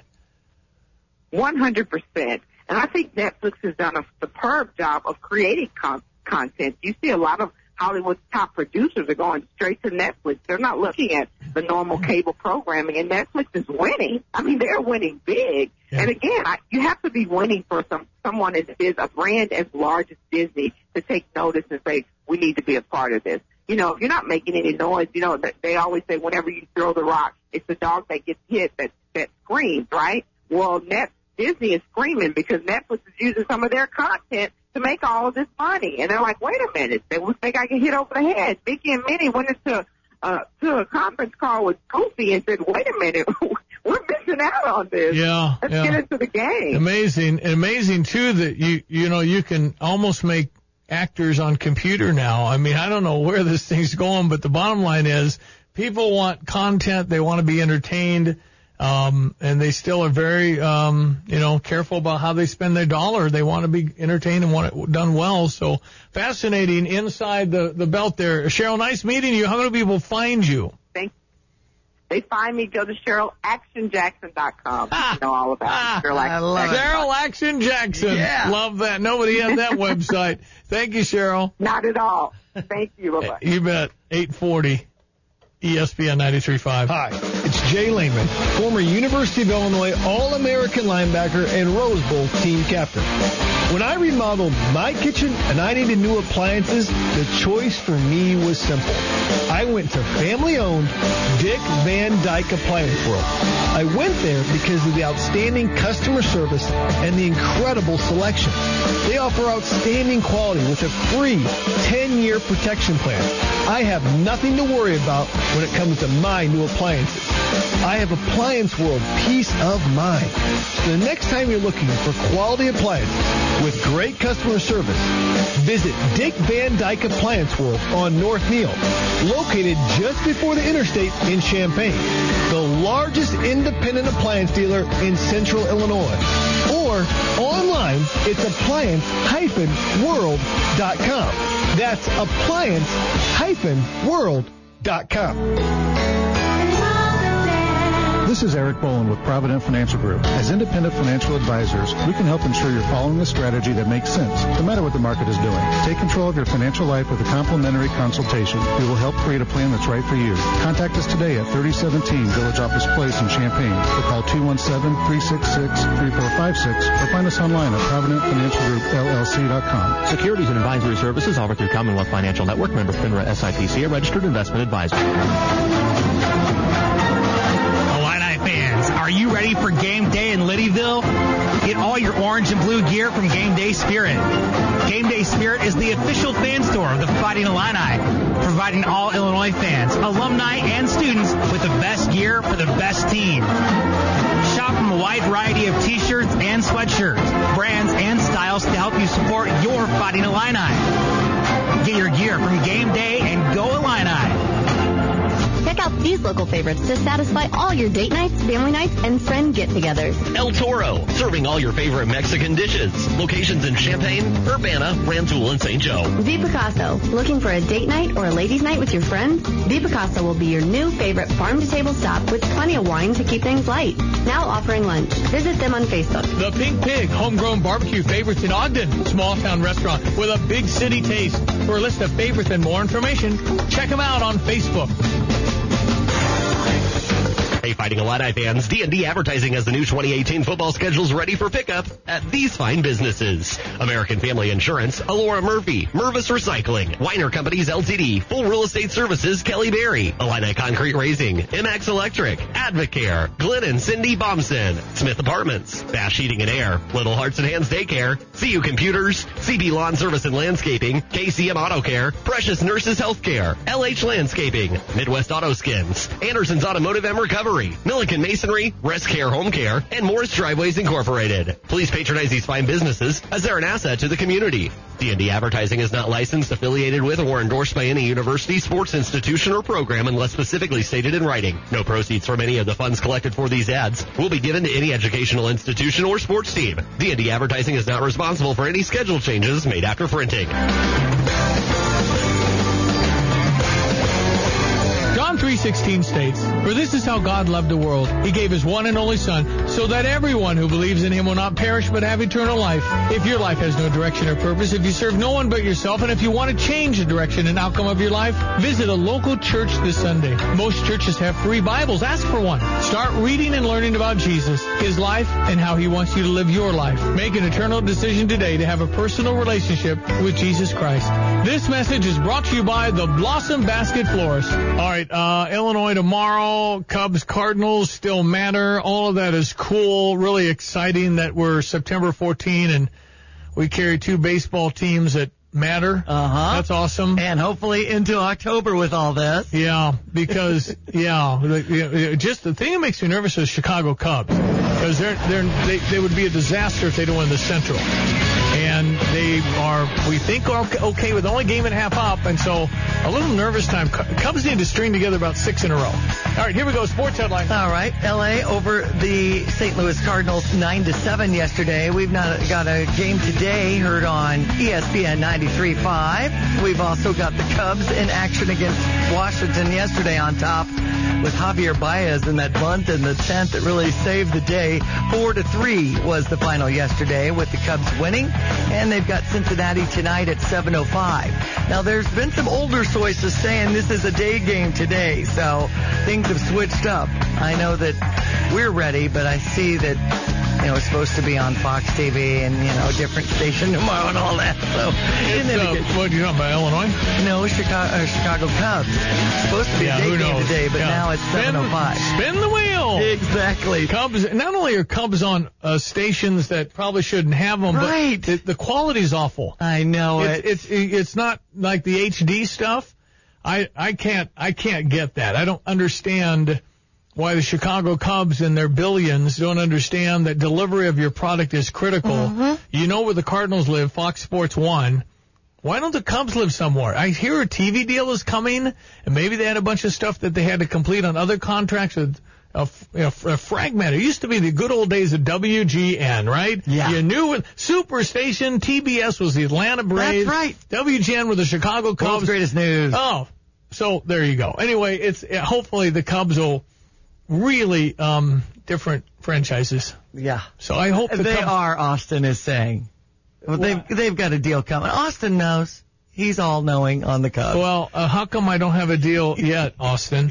one hundred percent. And I think Netflix has done a superb job of creating con- content. You see a lot of Hollywood's top producers are going straight to Netflix. They're not looking at the normal cable programming, and Netflix is winning. I mean, they're winning big. Yeah. And again, I, you have to be winning for some someone as is a brand as large as Disney to take notice and say, we need to be a part of this. You know, if you're not making any noise, you know, they always say whenever you throw the rock, it's the dog that gets hit that, that screams, right? Well, Net, Disney is screaming because Netflix is using some of their content to make all of this money. And they're like, wait a minute, they think I get hit over the head. Mickey and Minnie went into uh, to a conference call with Goofy and said, wait a minute, we're missing out on this. Yeah, Let's yeah. get into the game. Amazing. And amazing, too, that you, you know, you can almost make actors on computer now. I mean, I don't know where this thing's going, but the bottom line is people want content. They want to be entertained. Um, and they still are very, um, you know, careful about how they spend their dollar. They want to be entertained and want it done well. So fascinating inside the, the belt there. Cheryl, nice meeting you. How many people find you? Thank, they find me, go to Cheryl Action Jackson dot com. Ah, you know all about ah, it. Cheryl Action Jackson. Cheryl Action Jackson. Yeah. Love that. Nobody has that website. Thank you, Cheryl. Not at all. Thank you. Bye-bye. You bet. eight forty E S P N ninety-three point five. Hi, it's Jay Lehman, former University of Illinois All-American linebacker and Rose Bowl team captain. When I remodeled my kitchen and I needed new appliances, the choice for me was simple. I went to family-owned Dick Van Dyke Appliance World. I went there because of the outstanding customer service and the incredible selection. They offer outstanding quality with a free ten-year protection plan. I have nothing to worry about when it comes to my new appliances. I have Appliance World peace of mind. So the next time you're looking for quality appliances with great customer service, visit Dick Van Dyke Appliance World on North Neal, located just before the interstate in Champaign, the largest independent appliance dealer in central Illinois. Or online, it's appliance dash world dot com. That's appliance dash world dot com. This is Eric Boland with Provident Financial Group. As independent financial advisors, we can help ensure you're following a strategy that makes sense, no matter what the market is doing. Take control of your financial life with a complimentary consultation. We will help create a plan that's right for you. Contact us today at thirty seventeen Village Office Place in Champaign, or call two one seven, three six six, three four five six, or find us online at provident financial group L L C dot com. Securities and advisory services offered through Commonwealth Financial Network, member FINRA S I P C, a registered investment advisor. Fans, are you ready for game day in Liddyville? Get all your orange and blue gear from Game Day Spirit. Game Day Spirit is the official fan store of the Fighting Illini, providing all Illinois fans, alumni, and students with the best gear for the best team. Shop from a wide variety of t-shirts and sweatshirts, brands and styles to help you support your Fighting Illini. Get your gear from Game Day and go Illini. Check out these local favorites to satisfy all your date nights, family nights, and friend get-togethers. El Toro, serving all your favorite Mexican dishes. Locations in Champaign, Urbana, Rantoul, and Saint Joe. V Picasso, looking for a date night or a ladies' night with your friends? V Picasso will be your new favorite farm-to-table stop with plenty of wine to keep things light. Now offering lunch. Visit them on Facebook. The Pink Pig, homegrown barbecue favorites in Ogden. Small town restaurant with a big city taste. For a list of favorites and more information, check them out on Facebook. Hey, Fighting Illini fans, D and D Advertising has the new twenty eighteen football schedules ready for pickup at these fine businesses. American Family Insurance, Alora Murphy, Mervis Recycling, Weiner Companies L T D, Full Real Estate Services, Kelly Berry, Illini Concrete Raising, M X Electric, Advocare, Glenn and Cindy Bomson, Smith Apartments, Bash Heating and Air, Little Hearts and Hands Daycare, C U Computers, C B Lawn Service and Landscaping, K C M Auto Care, Precious Nurses Healthcare, L H Landscaping, Midwest Auto Skins, Anderson's Automotive and Recovery, Milliken Masonry, Rest Care Home Care, and Morris Driveways Incorporated. Please patronize these fine businesses as they're an asset to the community. D and D Advertising is not licensed, affiliated with, or endorsed by any university, sports institution, or program unless specifically stated in writing. No proceeds from any of the funds collected for these ads will be given to any educational institution or sports team. D and D Advertising is not responsible for any schedule changes made after printing. John three sixteen states, "For this is how God loved the world. He gave his one and only Son, so that everyone who believes in him will not perish but have eternal life." If your life has no direction or purpose, if you serve no one but yourself, and if you want to change the direction and outcome of your life, visit a local church this Sunday. Most churches have free Bibles. Ask for one. Start reading and learning about Jesus, his life, and how he wants you to live your life. Make an eternal decision today to have a personal relationship with Jesus Christ. This message is brought to you by the Blossom Basket Florist. All right, uh, Illinois tomorrow, Cubs, Cardinals still matter. All of that is cool, really exciting that we're September fourteenth and we carry two baseball teams that matter. Uh-huh. That's awesome. And hopefully into October with all this. Yeah, because, yeah, the, just the thing that makes me nervous is Chicago Cubs. Because they're, they're, they, they would be a disaster if they don't win the Central. And and they are, we think, are okay with only game and a half up, and so a little nervous time. Cubs need to string together about six in a row. All right, here we go. Sports headline. All right, L A over the Saint Louis Cardinals nine to seven yesterday. We've not got a game today heard on E S P N ninety-three point five. We've also got the Cubs in action against Washington yesterday on top with Javier Baez in that bunt in the tenth that really saved the day. Four to three was the final yesterday with the Cubs winning, and they've got Cincinnati tonight at seven oh five. Now, there's been some older sources saying this is a day game today, so things have switched up. I know that we're ready, but I see that, you know, it's supposed to be on Fox T V and, you know, a different station tomorrow and all that. So, it's, uh, what are you talking about, Illinois? No, Chicago, uh, Chicago Cubs. It's supposed to be yeah, a day game today, but yeah. now it's seven oh five. Spin the wheel. Exactly. Cubs. Not only are Cubs on uh, stations that probably shouldn't have them, right. but the, the quality's awful. I know it. It's, it's it's not like the H D stuff. I I can't I can't get that. I don't understand why the Chicago Cubs and their billions don't understand that delivery of your product is critical. Mm-hmm. You know where the Cardinals live, Fox Sports one. Why don't the Cubs live somewhere? I hear a T V deal is coming, and maybe they had a bunch of stuff that they had to complete on other contracts with a, you know, a fragment. It used to be the good old days of W G N, right? Yeah. You knew it. Superstation, T B S was the Atlanta Braves. That's right. W G N were the Chicago Cubs. World's greatest news. Oh, so there you go. Anyway, it's hopefully the Cubs will really um, different franchises. Yeah. So I hope the they Cubs are. Austin is saying, well, they've they've got a deal coming. Austin knows. He's all knowing on the Cubs. Well, uh, how come I don't have a deal yet, Austin?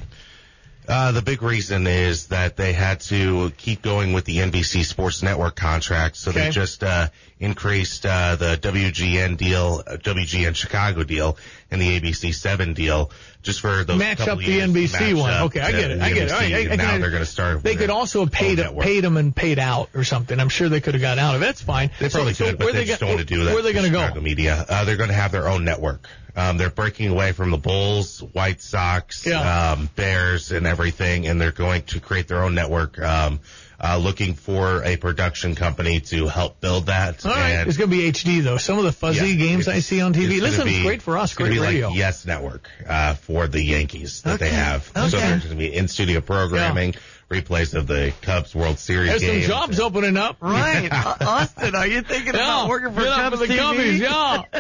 Uh, the big reason is that they had to keep going with the N B C Sports Network contract, so Okay. they just uh, increased uh, the W G N deal, uh, W G N Chicago deal, and the A B C seven deal, just for those Match couple up the years N B to C match one. up Okay, I to get it. the I get it. N B C, All right, I- I and can- now they're going to start. They with could their also have paid own network. paid them and paid out or something. I'm sure they could have got out of it. That's fine. They probably so, could, so but where they just go- don't want to do that. Where are they going to go? Chicago media. Uh, they're going to have their own network. Um, they're breaking away from the Bulls, White Sox, Yeah. um, Bears, and everything, and they're going to create their own network. Um, uh, looking for a production company to help build that. All right, and it's going to be H D though. Some of the fuzzy Yeah, games I it's- see on T V. it's gonna Listen, it's be- great for us. It's going Great to be radio. like Yes Network uh, for the Yankees that they Okay. have. Okay. So there's going to be in-studio programming, replays of the Cubs World Series There's some games. jobs opening up. Right. Uh, Austin, are you thinking Yeah, about working for get up Cubs for the T V? Cubbies, yeah.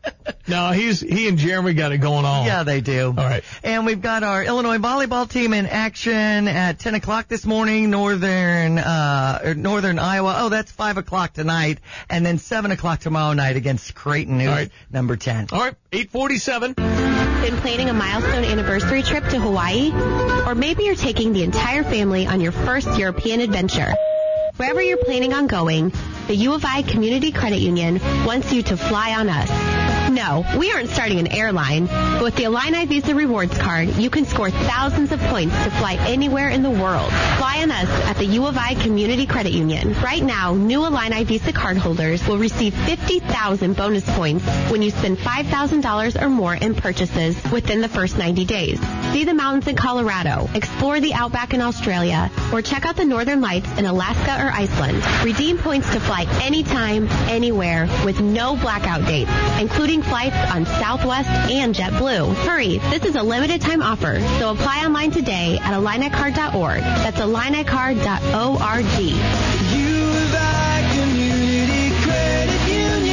No, he's he and Jeremy got it going on. Yeah, they do. All right. And we've got our Illinois volleyball team in action at ten o'clock this morning, northern uh, or northern Iowa. Oh, that's five o'clock tonight, and then seven o'clock tomorrow night against Creighton, who's All right. number ten. All right, eight forty-seven. Been planning a milestone anniversary trip to Hawaii? Or maybe you're taking the entire family on your first European adventure. Wherever you're planning on going, the U of I Community Credit Union wants you to fly on us. No, we aren't starting an airline, but with the Illini Visa Rewards Card, you can score thousands of points to fly anywhere in the world. Fly on us at the U of I Community Credit Union. Right now, new Illini Visa cardholders will receive fifty thousand bonus points when you spend five thousand dollars or more in purchases within the first ninety days. See the mountains in Colorado, explore the outback in Australia, or check out the northern lights in Alaska or Iceland. Redeem points to fly anytime, anywhere, with no blackout dates, including flights on Southwest and JetBlue. Hurry, this is a limited time offer, so apply online today at Illini Card dot org. That's Illini Card dot org. U of I Community Credit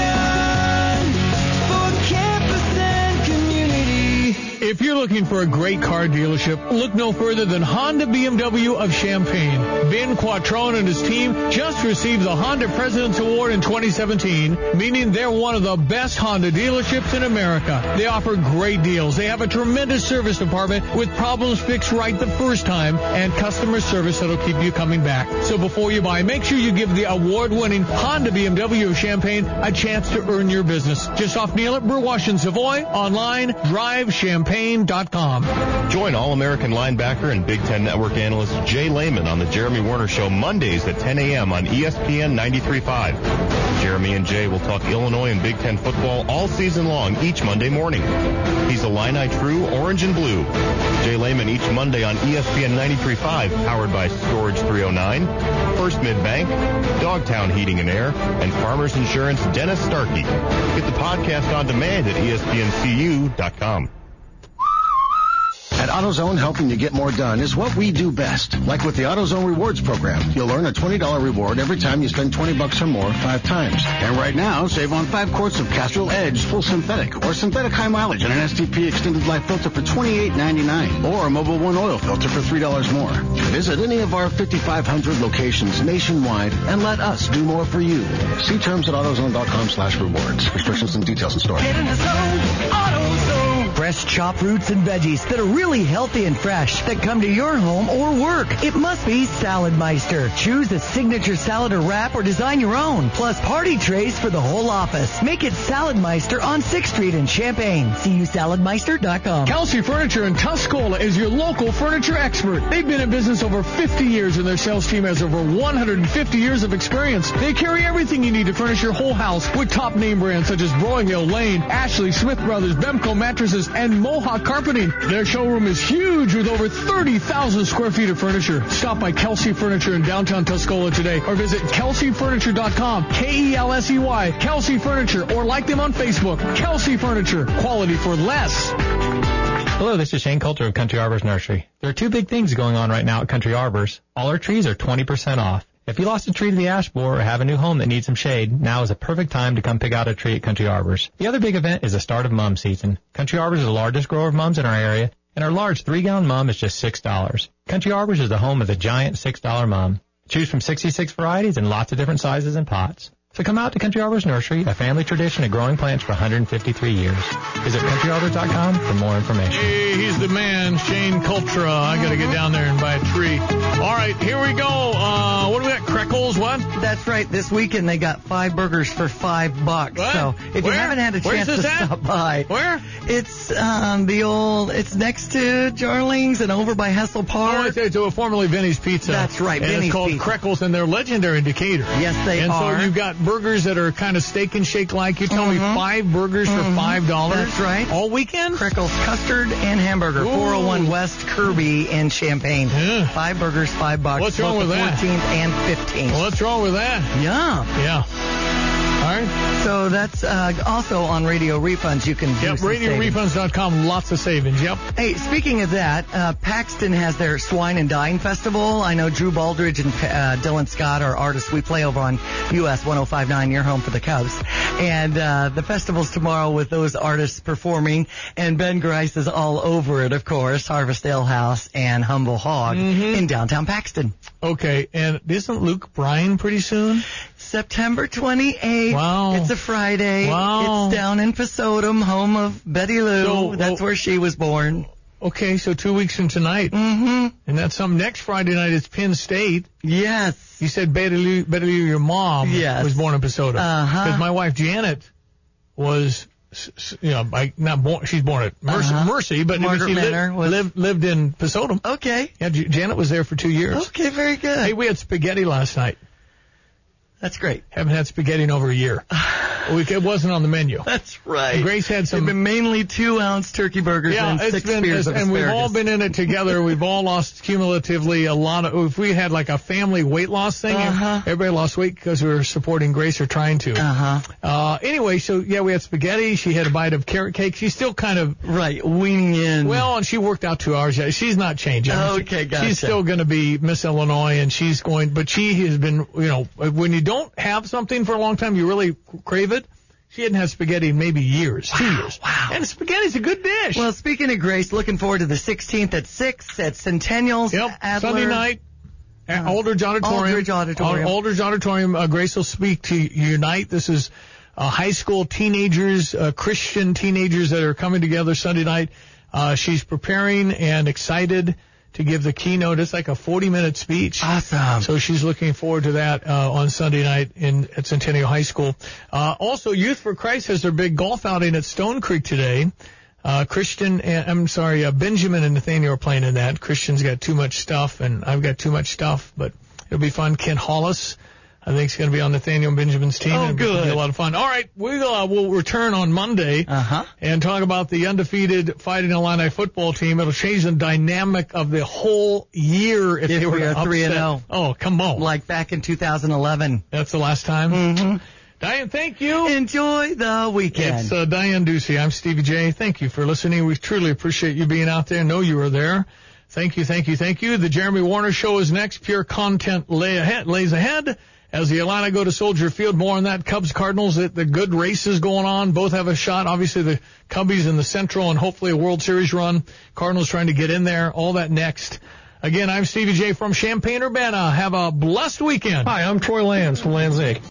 Union for campus and community. If you're looking for a great car dealership, look no further than Honda B M W of Champaign. Ben Quattrone and his team just received the Honda President's Award in twenty seventeen, meaning they're one of the best Honda dealerships in America. They offer great deals. They have a tremendous service department with problems fixed right the first time and customer service that'll keep you coming back. So before you buy, make sure you give the award-winning Honda B M W of Champaign a chance to earn your business. Just off Neal at Burwash and Savoy, online, drive champaign dot com. Join All-American linebacker and Big Ten Network analyst Jay Lehman on the Jeremy Werner Show Mondays at ten a.m. on E S P N ninety-three point five. Jeremy and Jay will talk Illinois and Big Ten football all season long each Monday morning. He's Illini True, Orange and Blue. Jay Lehman each Monday on E S P N ninety-three point five, powered by Storage three oh nine, First Mid-Bank, Dogtown Heating and Air, and Farmers Insurance Dennis Starkey. Get the podcast on demand at E S P N C U dot com. At AutoZone, helping you get more done is what we do best. Like with the AutoZone Rewards program, you'll earn a twenty dollars reward every time you spend twenty bucks or more five times. And right now, save on five quarts of Castrol Edge full synthetic or synthetic high mileage and an S T P extended life filter for twenty-eight ninety-nine or a Mobil One oil filter for three dollars more. Visit any of our fifty-five hundred locations nationwide and let us do more for you. See terms at AutoZone.com slash rewards. Restrictions and details in store. Get in the zone, AutoZone. Fresh chopped fruits and veggies that are really healthy and fresh that come to your home or work. It must be Salad Meister. Choose a signature salad or wrap or design your own. Plus party trays for the whole office. Make it Salad Meister on sixth street in Champaign. See you salad meister dot com. Kelsey Furniture in Tuscola is your local furniture expert. They've been in business over fifty years and their sales team has over one hundred fifty years of experience. They carry everything you need to furnish your whole house with top name brands such as Broyhill, Lane, Ashley, Smith Brothers, Bemco Mattresses, and Mohawk Carpeting. Their showroom is huge with over thirty thousand square feet of furniture. Stop by Kelsey Furniture in downtown Tuscola today or visit kelsey furniture dot com, K E L S E Y, Kelsey Furniture, or like them on Facebook. Kelsey Furniture, quality for less. Hello, this is Shane Coulter of Country Arbors Nursery. There are two big things going on right now at Country Arbors. All our trees are twenty percent off. If you lost a tree to the ash borer or have a new home that needs some shade, now is a perfect time to come pick out a tree at Country Arbors. The other big event is the start of mum season. Country Arbors is the largest grower of mums in our area, and our large three-gallon mum is just six dollars. Country Arbors is the home of the giant six dollar mum. Choose from sixty-six varieties and lots of different sizes and pots. So come out to Country Arbors Nursery, a family tradition of growing plants for one hundred fifty-three years. Visit country arbors dot com for more information. Hey, he's the man, Shane Cultra. I got to get down there and buy a tree. All right, here we go. Uh, what do we got? Crackles, what? That's right. This weekend they got five burgers for five bucks. What? So if Where? you haven't had a Where's chance this to at? stop by. Where? It's um, the old, it's next to Jarling's and over by Hessel Park. Oh, it's, it's a formerly Vinny's Pizza. That's right, and Vinny's it's called Pizza. Crackles, and they're legendary in Decatur. Yes, they and are. And so you've got burgers that are kind of steak and shake like. You tell Mhm. me five burgers for Mhm. five dollars. That's right. All weekend? Crackles custard and hamburger. Ooh. four oh one West Kirby in Champaign. Yeah. Five burgers, five bucks. What's wrong both with the that? fourteenth and fifteenth. What's wrong with that? Yeah. Yeah. All right. So that's uh, also on Radio Refunds. You can do Yep, some radio savings. refunds dot com, lots of savings. Yep. Hey, speaking of that, uh, Paxton has their Swine and Dine Festival. I know Drew Baldridge and uh, Dylan Scott are artists we play over on U S one oh five point nine, your home for the Cubs. And uh, the festival's tomorrow with those artists performing. And Ben Grice is all over it, of course. Harvest Ale House and Humble Hog Mhm. in downtown Paxton. Okay, and isn't Luke Bryan pretty soon? September twenty-eighth. Wow. It's a Friday. Wow. It's down in Pasodum, home of Betty Lou. So, That's oh, where she was born. Okay, so two weeks from tonight. Mm-hmm. And that's some next Friday night. It's Penn State. Yes. You said Betty Lou, Betty Lou, your mom, Yes. was born in Pasodum. Uh-huh. Because my wife Janet was, s- s- you know, I, not born. She's born at Mercy, Uh-huh. Mercy but Margaret she Manor lived, was- lived lived in Pasodum. Okay. Yeah, J- Janet was there for two years. Okay, very good. Hey, we had spaghetti last night. That's great. Haven't had spaghetti in over a year. we, it wasn't on the menu. That's right. Grace had some. They've been mainly two ounce turkey burgers Yeah, and it's six been, spears it's, of and asparagus. we've all been in it together. We've all lost cumulatively a lot of. If we had like a family weight loss thing, Uh-huh. everybody lost weight because we were supporting Grace or trying to. Uh-huh. Uh, anyway, so yeah, we had spaghetti. She had a bite of carrot cake. She's still kind of Right, weaning in. well, and she worked out two hours. Yeah, she's not changing. I mean, Okay, she- gotcha. She's still going to be Miss Illinois, and she's going. But she has been, you know, when you don't have something for a long time, you really crave it. She hadn't had spaghetti in maybe years, two years. Wow. And spaghetti's a good dish. Well, speaking of Grace, looking forward to the sixteenth at six at Centennials. Yep, Adler. Sunday night at Uh, Aldridge Auditorium. Aldridge Auditorium. Al- Aldridge Auditorium. Uh, Grace will speak to Unite. This is uh, high school teenagers, uh, Christian teenagers that are coming together Sunday night. Uh, she's preparing and excited to give the keynote. It's like a forty-minute speech. Awesome. So she's looking forward to that uh, on Sunday night in at Centennial High School. Uh, also, Youth for Christ has their big golf outing at Stone Creek today. Uh, Christian, and, I'm sorry, uh, Benjamin and Nathaniel are playing in that. Christian's got too much stuff, and I've got too much stuff, but it'll be fun. Kent Hollis, I think, is going to be on Nathaniel and Benjamin's team. Oh, It'll be- good. Be a lot of fun. All right, we uh, will return on Monday Uh-huh. and talk about the undefeated Fighting Illini football team. It'll change the dynamic of the whole year if, If they were we to are three and upset. oh. Oh, come on. Like back in two thousand eleven. That's the last time? Mm-hmm. Diane, thank you. Enjoy the weekend. It's uh, Diane Ducey. I'm Stevie J. Thank you for listening. We truly appreciate you being out there. Know you were there. Thank you, thank you, thank you. The Jeremy Warner Show is next. Pure content lay ahead, lays ahead. As the Illini go to Soldier Field, more on that. Cubs, Cardinals, the, the good races going on. Both have a shot. Obviously, the Cubbies in the Central and hopefully a World Series run. Cardinals trying to get in there. All that next. Again, I'm Stevie J from Champaign-Urbana. Have a blessed weekend. Hi, I'm Troy Lands from Lands Incorporated.